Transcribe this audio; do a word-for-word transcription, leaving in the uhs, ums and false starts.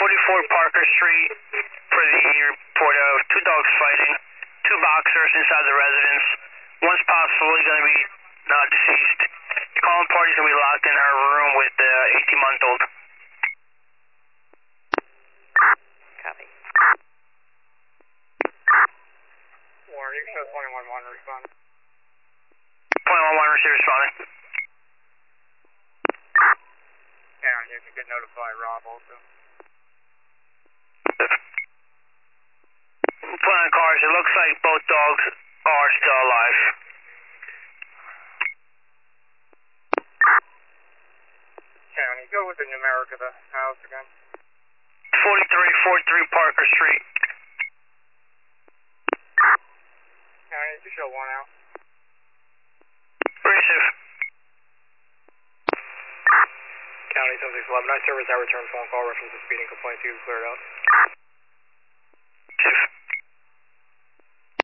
forty-four Parker Street for the report of two dogs fighting, two boxers inside the residence. One's possibly going to be uh, deceased. The calling party's going to be locked in her room with the eighteen-month-old. Copy. Warren, you can show twenty-one one respond. twenty-one one receive responding. Yeah, if you could notify Rob also. Putting on cars, it looks like both dogs are still alive. County, go with the numeric of the house again. forty-three forty-three Parker Street. County, you show one out. Receive. County, seven six one one, I service, I return phone call, reference to speeding complaint, you cleared out.